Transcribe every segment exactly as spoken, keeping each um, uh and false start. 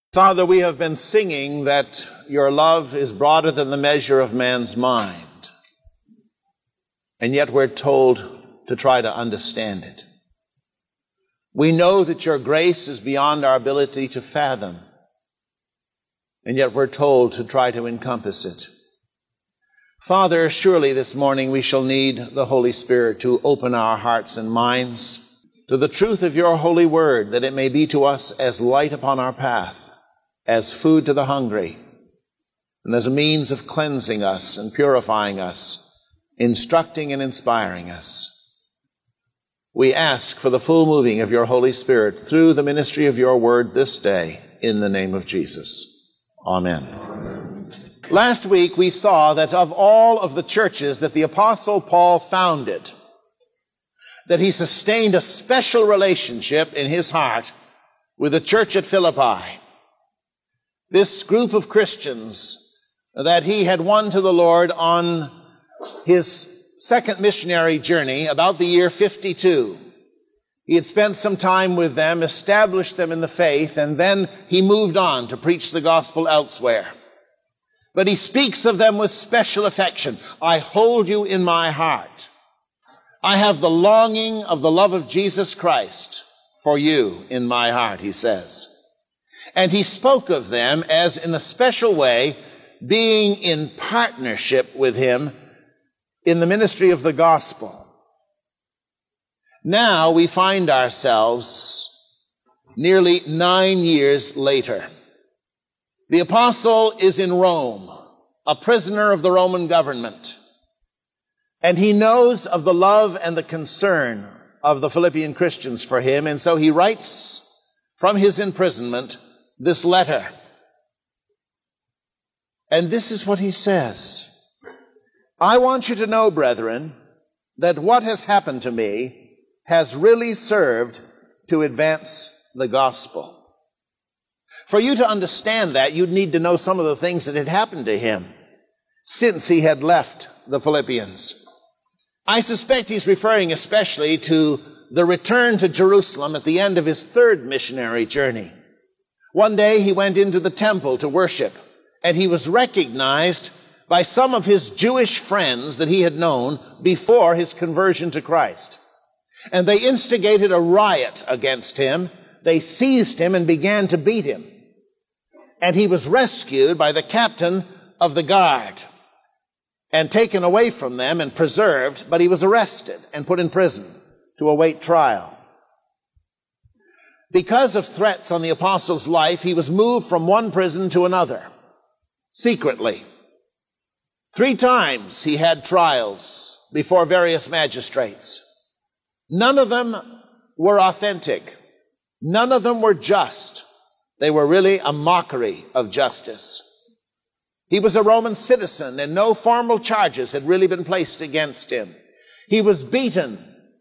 Father, we have been singing that your love is broader than the measure of man's mind, and yet we're told to try to understand it. We know that your grace is beyond our ability to fathom, and yet we're told to try to encompass it. Father, surely this morning we shall need the Holy Spirit to open our hearts and minds to the truth of your holy word, that it may be to us as light upon our path, as food to the hungry, and as a means of cleansing us and purifying us, instructing and inspiring us. We ask for the full moving of your Holy Spirit through the ministry of your word this day, in the name of Jesus. Amen. Amen. Last week we saw that of all of the churches that the Apostle Paul founded, that he sustained a special relationship in his heart with the church at Philippi. This group of Christians that he had won to the Lord on his second missionary journey about the year fifty-two. He had spent some time with them, established them in the faith, and then he moved on to preach the gospel elsewhere. But he speaks of them with special affection. I hold you in my heart. I have the longing of the love of Jesus Christ for you in my heart, he says. And he spoke of them as, in a special way, being in partnership with him in the ministry of the gospel. Now we find ourselves nearly nine years later. The apostle is in Rome, a prisoner of the Roman government, and he knows of the love and the concern of the Philippian Christians for him, and so he writes from his imprisonment this letter. And this is what he says. I want you to know, brethren, that what has happened to me has really served to advance the gospel. For you to understand that, you'd need to know some of the things that had happened to him since he had left the Philippians. I suspect he's referring especially to the return to Jerusalem at the end of his third missionary journey. One day he went into the temple to worship, and he was recognized by some of his Jewish friends that he had known before his conversion to Christ. And they instigated a riot against him. They seized him and began to beat him. And he was rescued by the captain of the guard and taken away from them and preserved, but he was arrested and put in prison to await trial. Because of threats on the apostle's life, he was moved from one prison to another, secretly. Three times he had trials before various magistrates. None of them were authentic. None of them were just. They were really a mockery of justice. He was a Roman citizen, and no formal charges had really been placed against him. He was beaten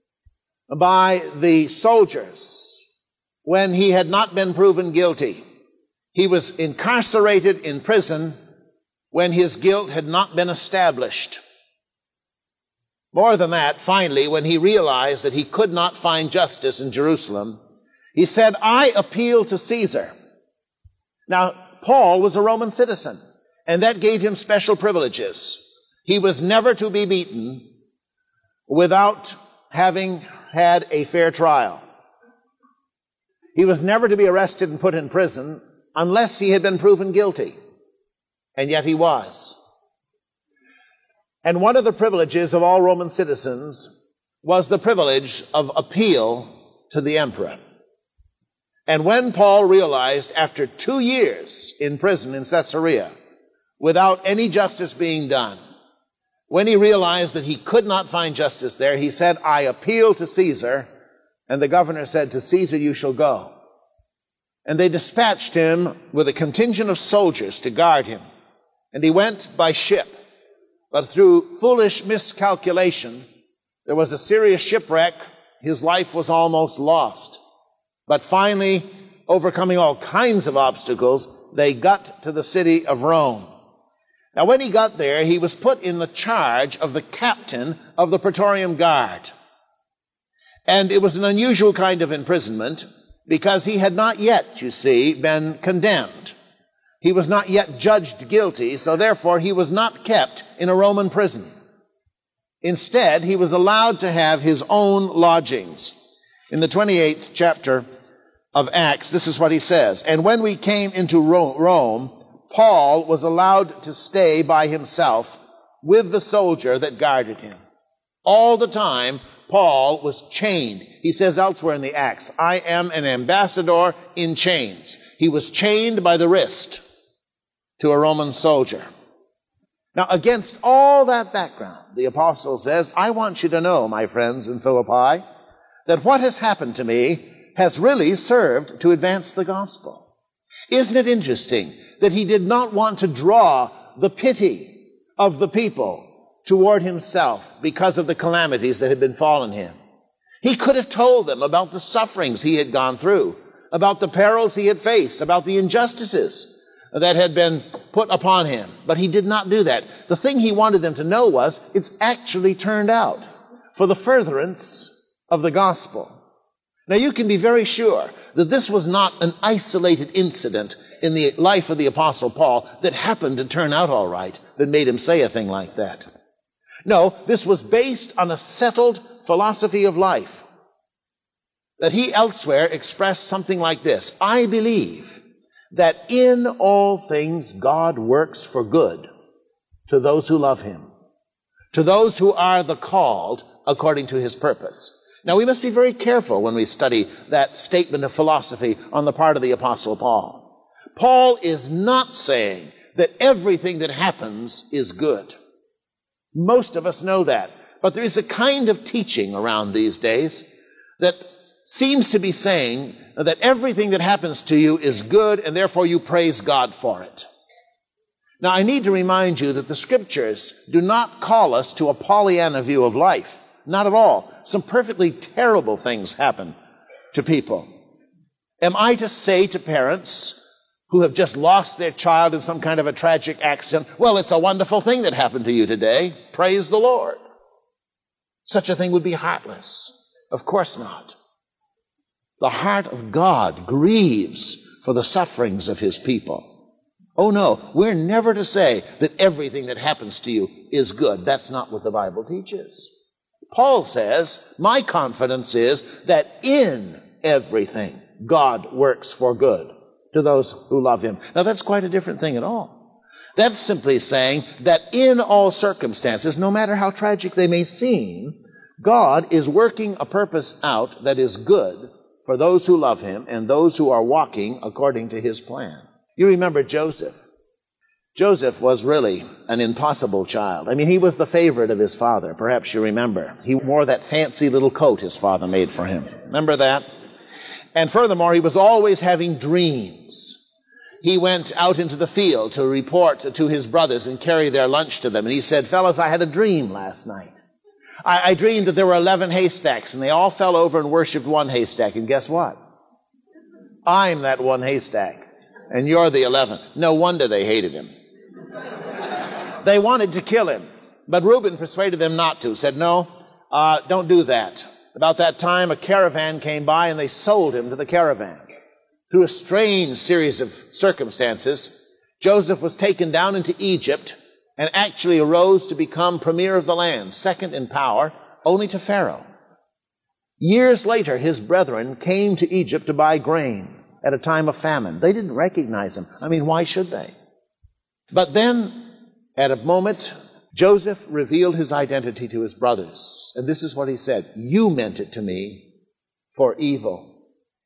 by the soldiers when he had not been proven guilty. He was incarcerated in prison when his guilt had not been established. More than that, finally, when he realized that he could not find justice in Jerusalem, he said, I appeal to Caesar. Now, Paul was a Roman citizen, and that gave him special privileges. He was never to be beaten without having had a fair trial. He was never to be arrested and put in prison unless he had been proven guilty. And yet he was. And one of the privileges of all Roman citizens was the privilege of appeal to the emperor. And when Paul realized, after two years in prison in Caesarea, without any justice being done, when he realized that he could not find justice there, he said, I appeal to Caesar. And the governor said, to Caesar you shall go. And they dispatched him with a contingent of soldiers to guard him. And he went by ship. But through foolish miscalculation, there was a serious shipwreck. His life was almost lost. But finally, overcoming all kinds of obstacles, they got to the city of Rome. Now, when he got there, he was put in the charge of the captain of the Praetorian Guard. And it was an unusual kind of imprisonment, because he had not yet, you see, been condemned. He was not yet judged guilty, so therefore he was not kept in a Roman prison. Instead, he was allowed to have his own lodgings. In the twenty-eighth chapter of Acts, this is what he says. And when we came into Rome, Paul was allowed to stay by himself with the soldier that guarded him. All the time, Paul was chained. He says elsewhere in the Acts, I am an ambassador in chains. He was chained by the wrist to a Roman soldier. Now, against all that background, the apostle says, I want you to know, my friends in Philippi, that what has happened to me has really served to advance the gospel. Isn't it interesting that he did not want to draw the pity of the people toward himself because of the calamities that had befallen him? He could have told them about the sufferings he had gone through, about the perils he had faced, about the injustices that had been put upon him. But he did not do that. The thing he wanted them to know was, it's actually turned out for the furtherance of the gospel. Now you can be very sure that this was not an isolated incident in the life of the Apostle Paul that happened to turn out all right, that made him say a thing like that. No, this was based on a settled philosophy of life, that he elsewhere expressed something like this: I believe that in all things God works for good to those who love him, to those who are the called according to his purpose. Now we must be very careful when we study that statement of philosophy on the part of the Apostle Paul. Paul is not saying that everything that happens is good. Most of us know that. But there is a kind of teaching around these days that seems to be saying that everything that happens to you is good and therefore you praise God for it. Now I need to remind you that the Scriptures do not call us to a Pollyanna view of life. Not at all. Some perfectly terrible things happen to people. Am I to say to parents who have just lost their child in some kind of a tragic accident, well, it's a wonderful thing that happened to you today. Praise the Lord. Such a thing would be heartless. Of course not. The heart of God grieves for the sufferings of his people. Oh no, we're never to say that everything that happens to you is good. That's not what the Bible teaches. Paul says, my confidence is that in everything God works for good to those who love him. Now that's quite a different thing at all. That's simply saying that in all circumstances, no matter how tragic they may seem, God is working a purpose out that is good for those who love him and those who are walking according to his plan. You remember Joseph. Joseph was really an impossible child. I mean, he was the favorite of his father. Perhaps you remember. He wore that fancy little coat his father made for him. Remember that? And furthermore, he was always having dreams. He went out into the field to report to his brothers and carry their lunch to them. And he said, fellas, I had a dream last night. I, I dreamed that there were eleven haystacks, and they all fell over and worshipped one haystack. And guess what? I'm that one haystack, and you're the eleven. No wonder they hated him. They wanted to kill him, but Reuben persuaded them not to, said, no, uh, don't do that. About that time, a caravan came by, and they sold him to the caravan. Through a strange series of circumstances, Joseph was taken down into Egypt and actually arose to become premier of the land, second in power only to Pharaoh. Years later, his brethren came to Egypt to buy grain at a time of famine. They didn't recognize him. I mean, why should they? But then, at a moment, Joseph revealed his identity to his brothers. And this is what he said: you meant it to me for evil,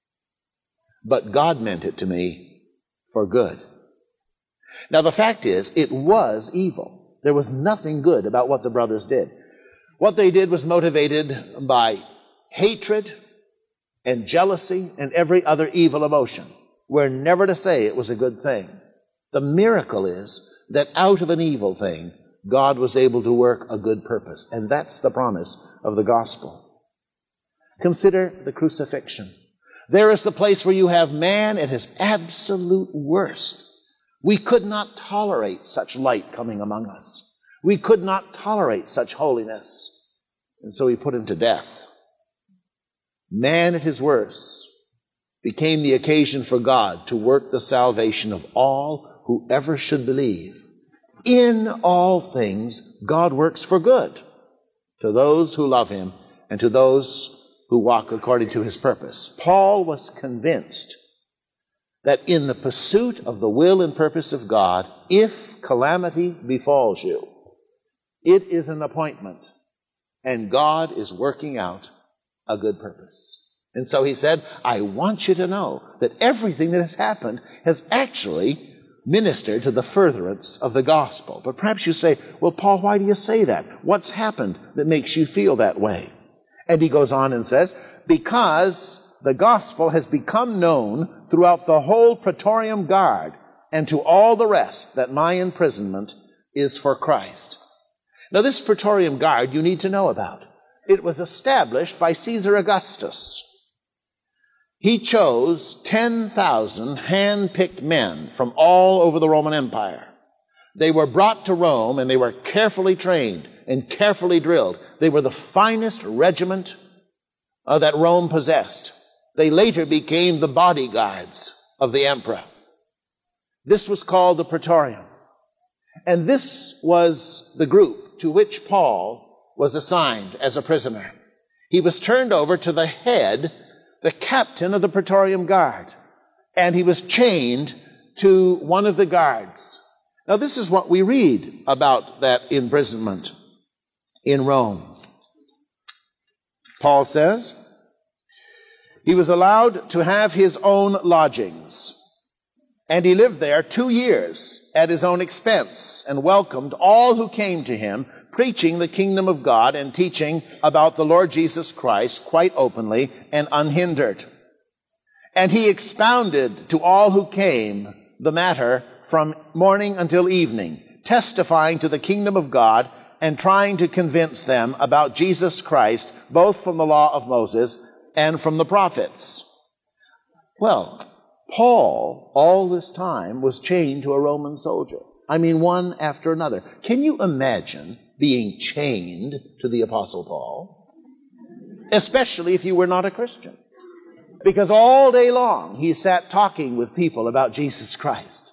but God meant it to me for good. Now, the fact is, it was evil. There was nothing good about what the brothers did. What they did was motivated by hatred and jealousy and every other evil emotion. We're never to say it was a good thing. The miracle is that out of an evil thing, God was able to work a good purpose. And that's the promise of the gospel. Consider the crucifixion. There is the place where you have man at his absolute worst. We could not tolerate such light coming among us. We could not tolerate such holiness. And so he put him to death. Man at his worst. became the occasion for God to work the salvation of all who ever should believe. In all things, God works for good to those who love him and to those who walk according to his purpose. Paul was convinced that in the pursuit of the will and purpose of God, if calamity befalls you, it is an appointment, and God is working out a good purpose. And so he said, I want you to know that everything that has happened has actually ministered to the furtherance of the gospel. But perhaps you say, well, Paul, why do you say that? What's happened that makes you feel that way? And he goes on and says, because the gospel has become known throughout the whole Praetorian Guard and to all the rest that my imprisonment is for Christ. Now, this Praetorian Guard you need to know about. It was established by Caesar Augustus. He chose ten thousand hand-picked men from all over the Roman Empire. They were brought to Rome, and they were carefully trained and carefully drilled. They were the finest regiment uh, that Rome possessed. They later became the bodyguards of the emperor. This was called the Praetorium. And this was the group to which Paul was assigned as a prisoner. He was turned over to the head, the captain of the Praetorian Guard, and he was chained to one of the guards. Now, this is what we read about that imprisonment in Rome. Paul says, he was allowed to have his own lodgings, and he lived there two years at his own expense and welcomed all who came to him, preaching the kingdom of God and teaching about the Lord Jesus Christ quite openly and unhindered. And he expounded to all who came the matter from morning until evening, testifying to the kingdom of God and trying to convince them about Jesus Christ, both from the law of Moses and from the prophets. Well, Paul, all this time, was chained to a Roman soldier. I mean, one after another. Can you imagine being chained to the Apostle Paul? Especially if you were not a Christian. Because all day long he sat talking with people about Jesus Christ.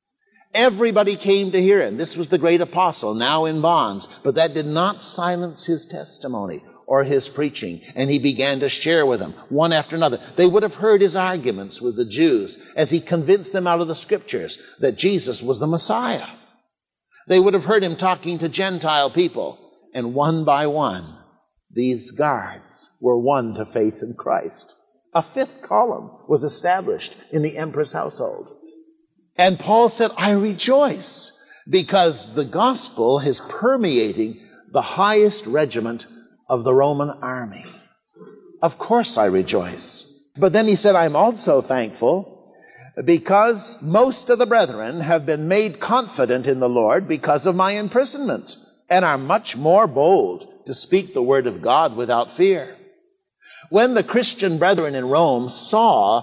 Everybody came to hear him. This was the great apostle, now in bonds. But that did not silence his testimony or his preaching. And he began to share with them, one after another. They would have heard his arguments with the Jews as he convinced them out of the Scriptures that Jesus was the Messiah. They would have heard him talking to Gentile people. And one by one, these guards were won to faith in Christ. A fifth column was established in the emperor's household. And Paul said, I rejoice because the gospel is permeating the highest regiment of the Roman army. Of course I rejoice. But then he said, I'm also thankful because most of the brethren have been made confident in the Lord because of my imprisonment and are much more bold to speak the word of God without fear. When the Christian brethren in Rome saw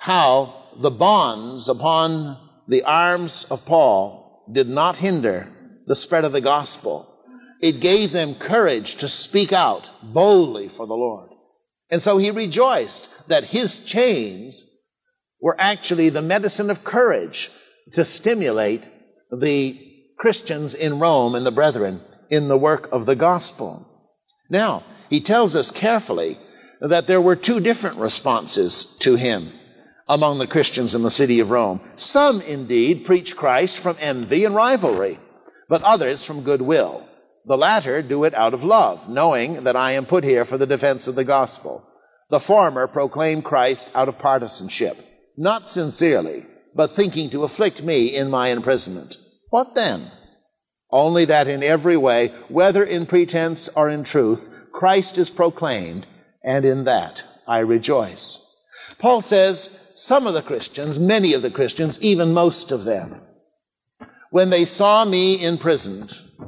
how the bonds upon the arms of Paul did not hinder the spread of the gospel, it gave them courage to speak out boldly for the Lord. And so he rejoiced that his chains were actually the medicine of courage to stimulate the Christians in Rome and the brethren in the work of the gospel. Now, he tells us carefully that there were two different responses to him among the Christians in the city of Rome. Some, indeed, preach Christ from envy and rivalry, but others from goodwill. The latter do it out of love, knowing that I am put here for the defense of the gospel. The former proclaim Christ out of partisanship, not sincerely, but thinking to afflict me in my imprisonment. What then? Only that in every way, whether in pretense or in truth, Christ is proclaimed, and in that I rejoice. Paul says, some of the Christians, many of the Christians, even most of them, when they saw me imprisoned,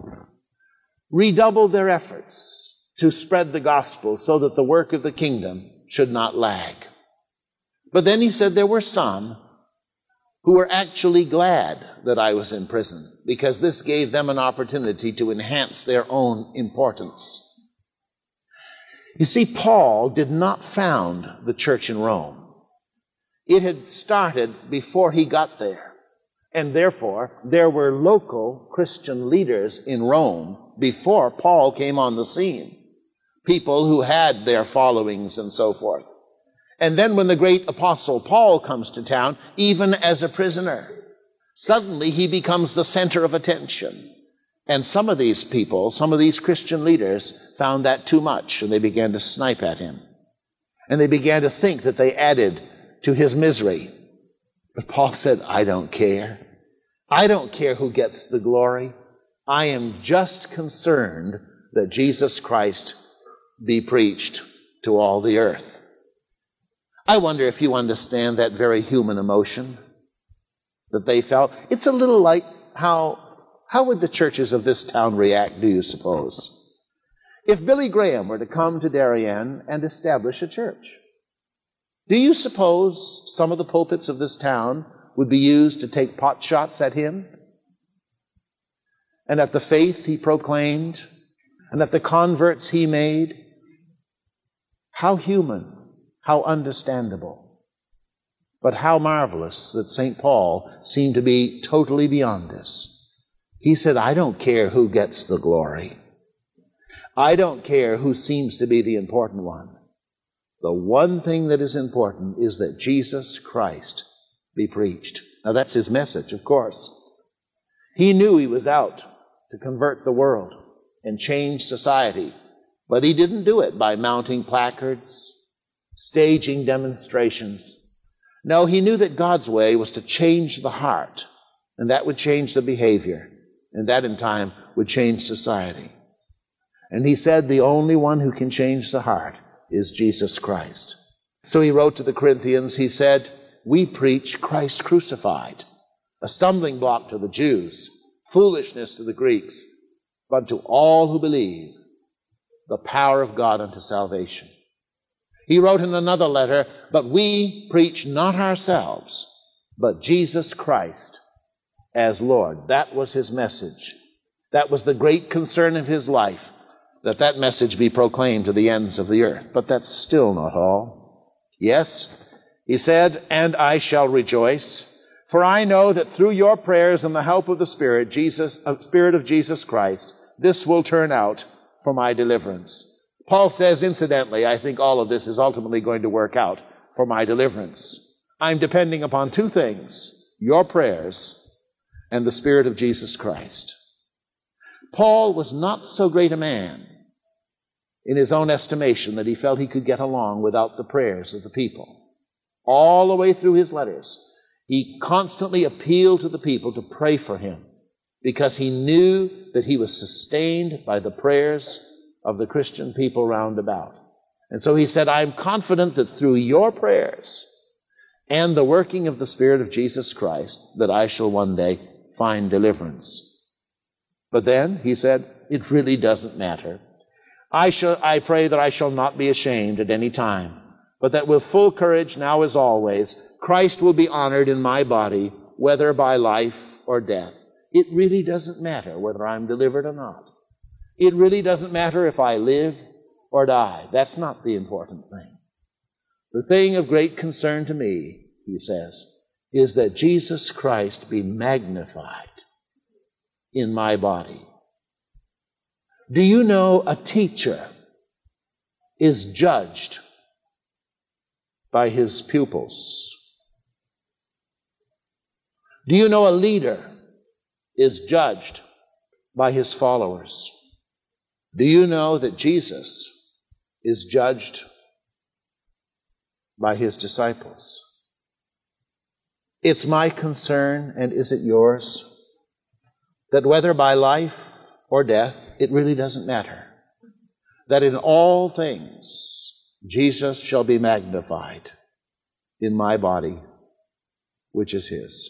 redoubled their efforts to spread the gospel so that the work of the kingdom should not lag. But then he said there were some who were actually glad that I was in prison because this gave them an opportunity to enhance their own importance. You see, Paul did not found the church in Rome. It had started before he got there. And therefore, there were local Christian leaders in Rome before Paul came on the scene. People who had their followings and so forth. And then when the great apostle Paul comes to town, even as a prisoner, suddenly he becomes the center of attention. And some of these people, some of these Christian leaders, found that too much, and they began to snipe at him. And they began to think that they added to his misery. But Paul said, I don't care. I don't care who gets the glory. I am just concerned that Jesus Christ be preached to all the earth. I wonder if you understand that very human emotion that they felt. It's a little like how, how would the churches of this town react, do you suppose? If Billy Graham were to come to Darien and establish a church, do you suppose some of the pulpits of this town would be used to take pot shots at him? And at the faith he proclaimed? And at the converts he made? How human, how understandable. But how marvelous that Saint Paul seemed to be totally beyond this. He said, I don't care who gets the glory. I don't care who seems to be the important one. The one thing that is important is that Jesus Christ be preached. Now that's his message, of course. He knew he was out to convert the world and change society, but he didn't do it by mounting placards, staging demonstrations. No, he knew that God's way was to change the heart, and that would change the behavior, and that in time would change society. And he said the only one who can change the heart is Jesus Christ. So he wrote to the Corinthians, he said, we preach Christ crucified, a stumbling block to the Jews, foolishness to the Greeks, but to all who believe, the power of God unto salvation. He wrote in another letter, but we preach not ourselves, but Jesus Christ as Lord. That was his message. That was the great concern of his life, that that message be proclaimed to the ends of the earth. But that's still not all. Yes, he said, and I shall rejoice, for I know that through your prayers and the help of the Spirit, Jesus, uh, Spirit of Jesus Christ, this will turn out for my deliverance. Paul says, incidentally, I think all of this is ultimately going to work out for my deliverance. I'm depending upon two things, your prayers and the Spirit of Jesus Christ. Paul was not so great a man in his own estimation that he felt he could get along without the prayers of the people. All the way through his letters, he constantly appealed to the people to pray for him because he knew that he was sustained by the prayers of the Christian people round about. And so he said, I'm confident that through your prayers and the working of the Spirit of Jesus Christ, that I shall one day find deliverance. But then, he said, it really doesn't matter. I shall, I pray that I shall not be ashamed at any time, but that with full courage, now as always, Christ will be honored in my body, whether by life or death. It really doesn't matter whether I'm delivered or not. It really doesn't matter if I live or die. That's not the important thing. The thing of great concern to me, he says, is that Jesus Christ be magnified in my body. Do you know a teacher is judged by his pupils? Do you know a leader is judged by his followers? Do you know that Jesus is judged by his disciples? It's my concern, and is it yours, that whether by life or death, it really doesn't matter, that in all things Jesus shall be magnified in my body, which is his.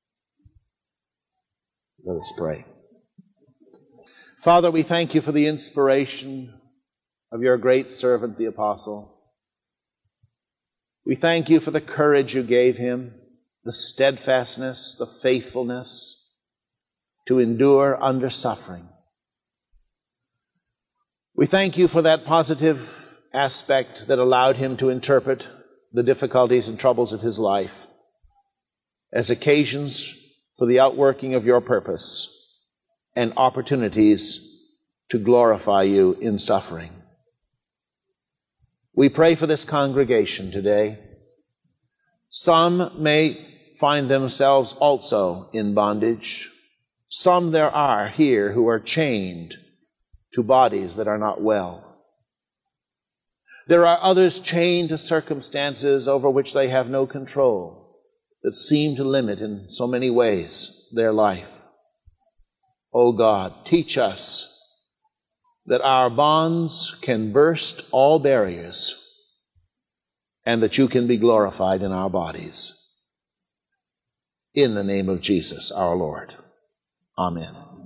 Let us pray. Father, we thank you for the inspiration of your great servant, the apostle. We thank you for the courage you gave him, the steadfastness, the faithfulness to endure under suffering. We thank you for that positive aspect that allowed him to interpret the difficulties and troubles of his life as occasions for the outworking of your purpose and opportunities to glorify you in suffering. We pray for this congregation today. Some may find themselves also in bondage. Some there are here who are chained to bodies that are not well. There are others chained to circumstances over which they have no control, that seem to limit in so many ways their life. O God, teach us that our bonds can burst all barriers and that you can be glorified in our bodies. In the name of Jesus, our Lord. Amen.